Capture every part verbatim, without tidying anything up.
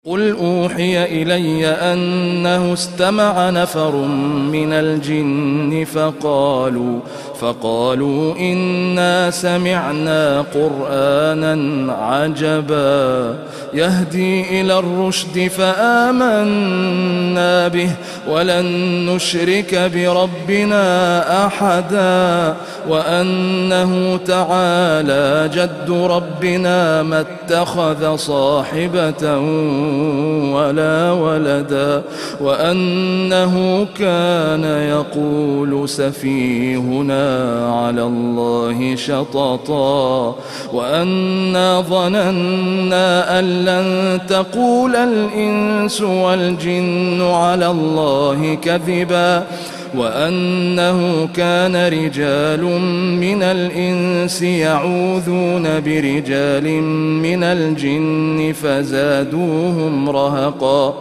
قل أوحي إلي أنه استمع نفر من الجن فقالوا فقالوا إنا سمعنا قرآنا عجبا يهدي إلى الرشد فآمنا به ولن نشرك بربنا أحدا وأنه تعالى جد ربنا ما اتخذ صاحبة ولا ولدا وأنه كان يقول سفيهنا على الله شططا وأنا ظننا أن لن تقول الإنس والجن على الله كذبا وأنه كان رجال من الإنس يعوذون برجال من الجن فزادوهم رهقا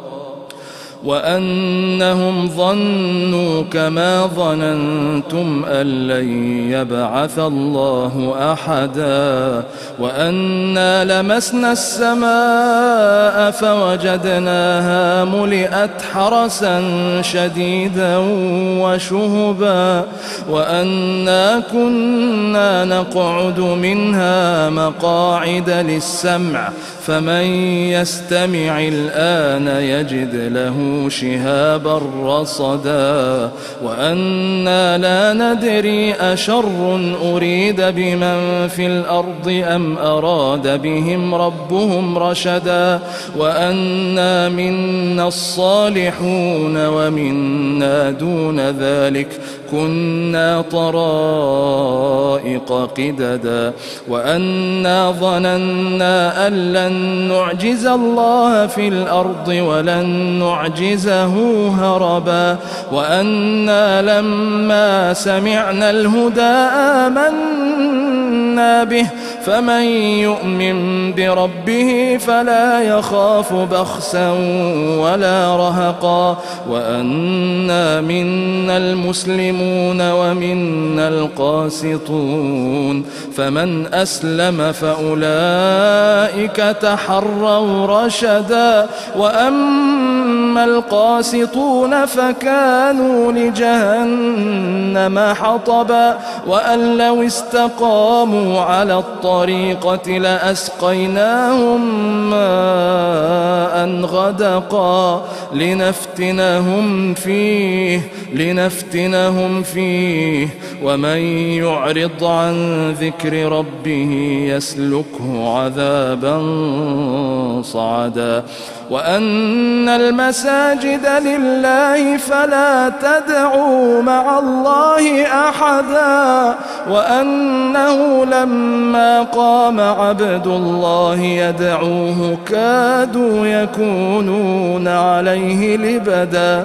وأنهم ظنوا كما ظننتم أن لن يبعث الله أحدا وأنا لمسنا السماء فوجدناها ملئت حرسا شديدا وشهبا وأنا كنا نقعد منها مقاعد للسمع فمن يستمع الآن يجد له شهابا رصدا وأنا لا ندري أشر أريد بمن في الأرض أم أراد بهم ربهم رشدا وأنا منا الصالحون ومنا دون ذلك كنا طرائق قددا وأنا ظننا أن لن نعجز الله في الأرض ولن نعجزه هربا وأنا لما سمعنا الهدى آمنا به فمن يؤمن بربه فلا يخاف بخسا ولا رهقا وأنا منا المسلمون ومنا القاسطون فمن أسلم فأولئك تحروا رشدا وأما القاسطون فكانوا لجهنم حطبا وأن لو استقاموا على الطريقة لأسقيناهم ماء غدقا لنفتنهم فيه لنفتنهم فيه ومن يعرض عن ذكر ربه يسلكه عذابا صعدا وأن المساجد لله فلا تدعوا مع الله أحدا وأنه لما قام عبد الله يدعوه كادوا يكونون عليه لبدا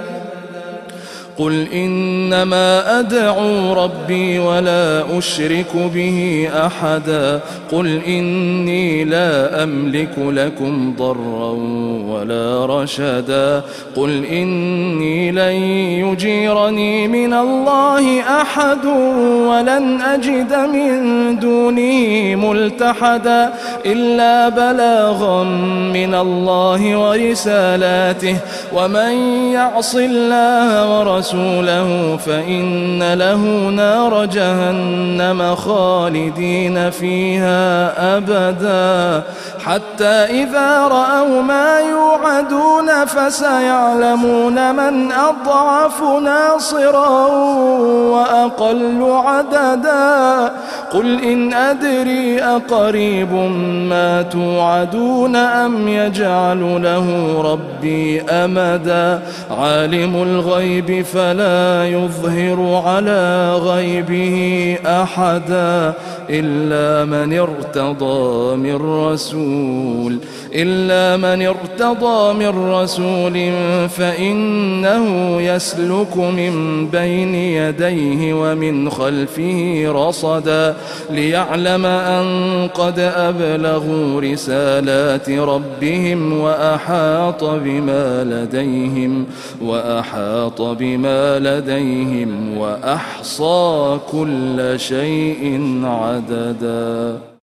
قل إنما أدعو ربي ولا أشرك به أحدا قل إني لا أملك لكم ضرا ولا رشدا قل إني لن يجيرني من الله أحد ولن أجد من دونه ملتحدا إلا بلاغا من الله ورسالاته ومن يعص الله ورسوله رسوله فإن له نار جهنم خالدين فيها أبدا حتى إذا رأوا ما يوعدون فسيعلمون من أضعف ناصرا وأقل عددا قل إن أدري أقريب ما توعدون أم يجعل له ربي أمدا عالم الغيب فلا يظهر على غيبه أحدا إلا من ارتضى من رسول إلا من ارتضى من رسول فإنه يسلك من بين يديه ومن خلفه رصدا ليعلم أن قد أبلغوا رسالات ربهم وأحاط بما لديهم وأحاط بما لديهم وأحصى كل شيء عددا.